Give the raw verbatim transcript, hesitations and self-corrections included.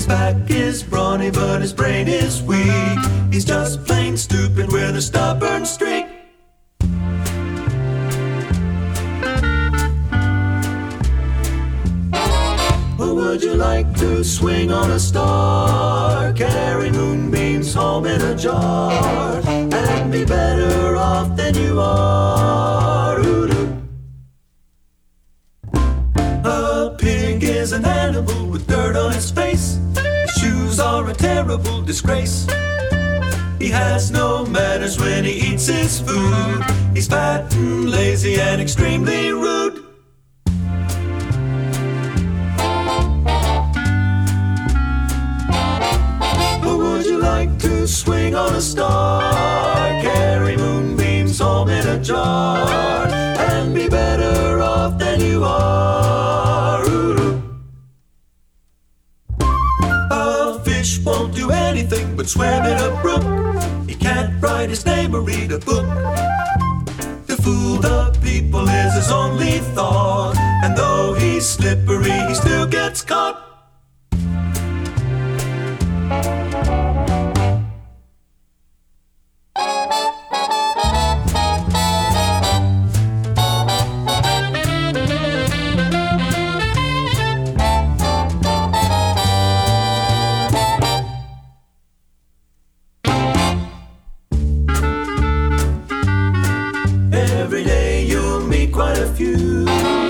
His back is brawny, but his brain is weak. He's just plain stupid with a stubborn streak. Or would you like to swing on a star, carry moonbeams home in a jar, and be better off than you are? Ooh-doo. A pig is an animal with dirt on his face. His shoes are a terrible disgrace. He has no manners when he eats his food. He's fat and lazy and extremely rude. Or would you like to swing on a star, carry moonbeams home in a jar, and be better off than you are? Ooh. A fish won't do anything but swim in a brook. He can't write his name or read a book. To fool the people is his only thought, and though he's slippery, he still gets caught. Every day you'll meet quite a few.